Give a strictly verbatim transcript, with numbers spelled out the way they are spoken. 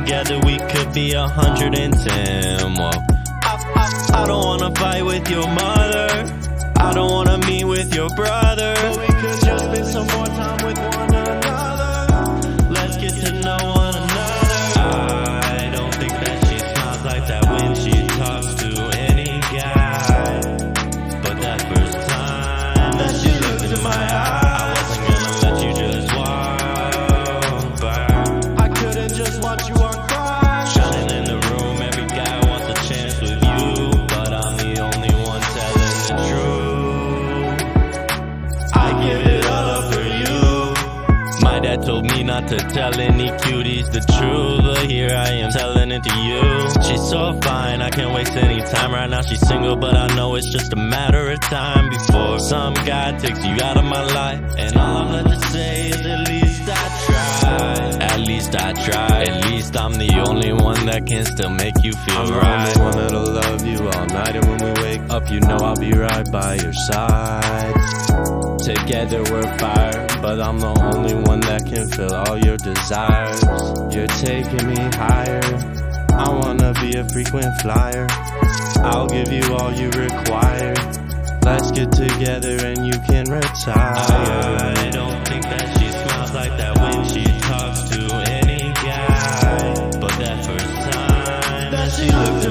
together we could be a hundred and ten. Whoa. I, I, I don't wanna fight with your mother, I don't wanna meet with your brother, but we could just spend some more time with one another. Let's get to know one another. I don't think that she smiles like that when she talks to any guy, but that first time that she looked into my eyes, I wasn't gonna let you just walk by. I couldn't just watch you walk by. Shining in the room, every guy wants a chance with you, but I'm the only one telling the truth. I give it all up for you. My dad told me not to tell any cuties the truth, but here I am telling it to you. She's so fine, I can't waste any time. Right now she's single, but I know it's just a matter of time before some guy takes you out of my life. And all I'm left to say is at least I tried. At least I tried. At least I'm the only one that can still make you feel I'm right. the only one that'll love you all night, and when we wake up, you know I'll be right by your side. Together we're fire, but I'm the only one that can fill all your desires. You're taking me higher, I wanna be a frequent flyer. I'll give you all you require. Let's get together and you can retire. I don't think that she smiles like that when she talks to any guy, but that first time that she looked